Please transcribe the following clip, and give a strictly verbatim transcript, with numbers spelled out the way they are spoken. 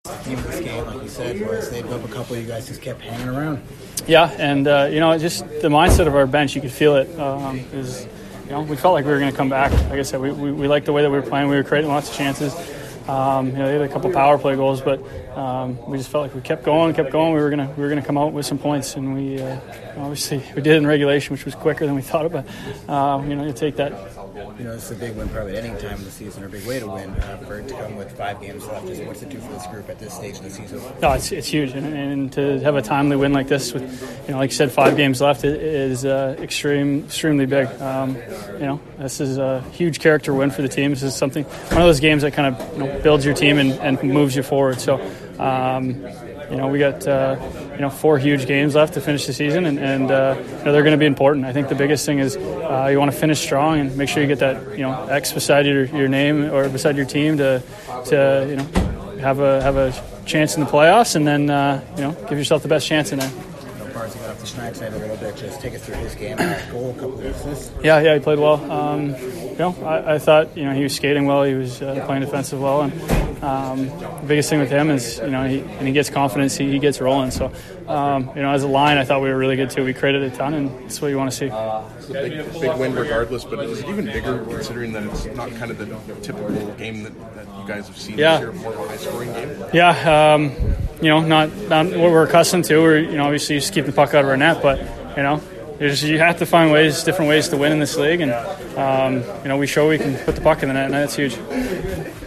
The theme of this game, like you said, was they built a couple. You guys just kept hanging around. Yeah, and uh, you know, just the mindset of our bench, you could feel it. Um, is you know, we felt like we were going to come back. Like I said, we, we we liked the way that we were playing. We were creating lots of chances. Um, you know, they had a couple power play goals, but um, we just felt like we kept going, kept going. We were gonna we were gonna come out with some points, and we uh, obviously we did it in regulation, which was quicker than we thought. But uh, you know, you take that. You know, it's a big win probably at any time of the season, or a big way to win. Uh, for it to come with five games left, just what's it do for this group at this stage of the season? No, it's it's huge, and, and to have a timely win like this with, you know, like you said, five games left is uh, extreme, extremely big. Um, you know, this is a huge character win for the team. This is something, one of those games that kind of, you know, builds your team and, and moves you forward. So, um, you know, we got uh, you know four huge games left to finish the season, and, and uh, you know, they're going to be important. I think the biggest thing is uh, you want to finish strong and make sure you get that, you know, X beside your, your name or beside your team to to you know have a have a chance in the playoffs, and then uh, you know give yourself the best chance in there. Barzy got off the Schneid side a little bit. Just take us through his game. Goal, a couple of assists. Yeah, yeah, he played well. Um, you know, I, I thought you know he was skating well. He was uh, playing defensive well, and um, the biggest thing with him is you know he and he gets confidence. He, he gets rolling. So um, you know, as a line, I thought we were really good too. We created a ton, and that's what you want to see. It's a big, big win, regardless. But is it even bigger considering that it's not kind of the typical game that, that you guys have seen yeah. this year, more of a high-scoring game? Yeah. Um, you know, not not what we're accustomed to. We're you know obviously just keep the puck out of our net, but you know. There's, you have to find ways, different ways to win in this league, and um, you know we show we can put the puck in the net, and that's huge.